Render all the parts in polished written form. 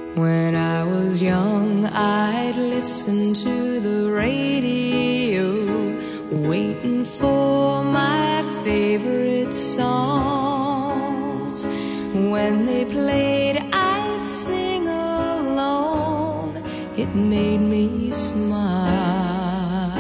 When I was young, I'd listen to the radio, waiting for my favorite songs. When they played, I'd sing along. It made me smile.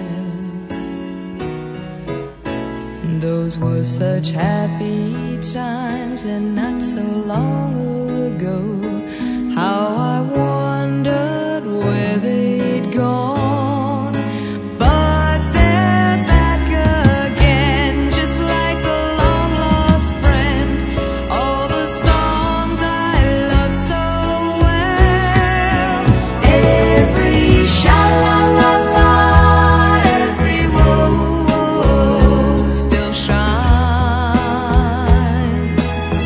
Those were such happy times, and not so long ago. How I wondered where they'd gone. But they're back again, just like a long-lost friend. All the songs I love so well. Every sha-la-la-la, every woe still shines.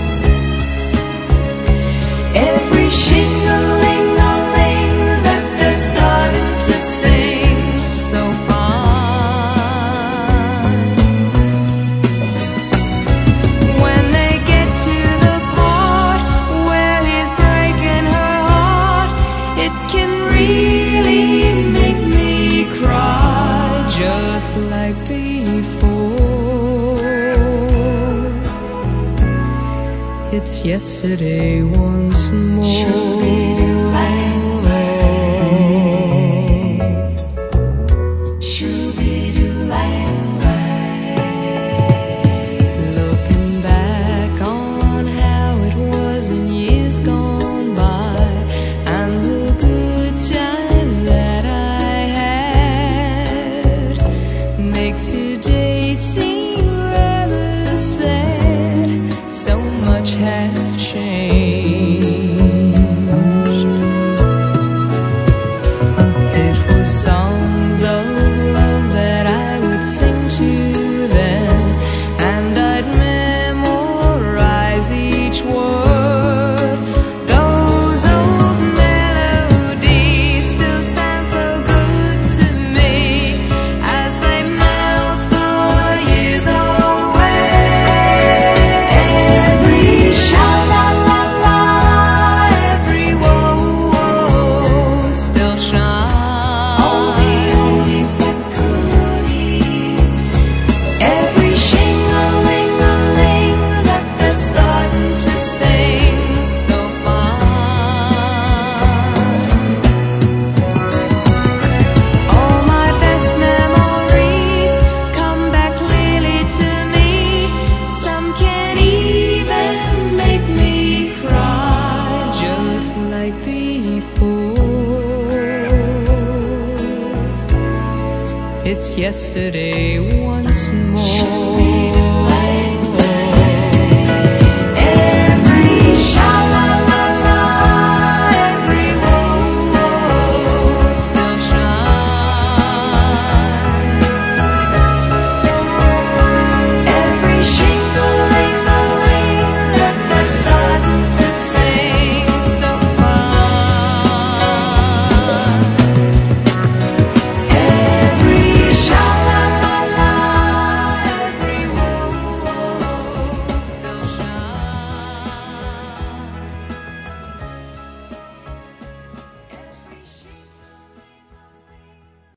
Every shing-a-ling-a-ling that they're starting to sing so fine. When they get to the part where he's breaking her heart, it can really make me cry, just like before. It's yesterday once more. Looking back on how it was in years gone by, and the good times that I had, makes today seem rather sad. So much has changed. It was songs of love that I would sing to them, and I'd memorize each word. Those old melodies still sound so good to me as they melt the years away. Every sha-la-la-la, every woe still shines. All the oldies but goodies. Every shing-a-ling-a-ling that they're starting to sing so fine. All my best memories come back clearly to me. Some can even make me cry, just like before. It's yesterday once more.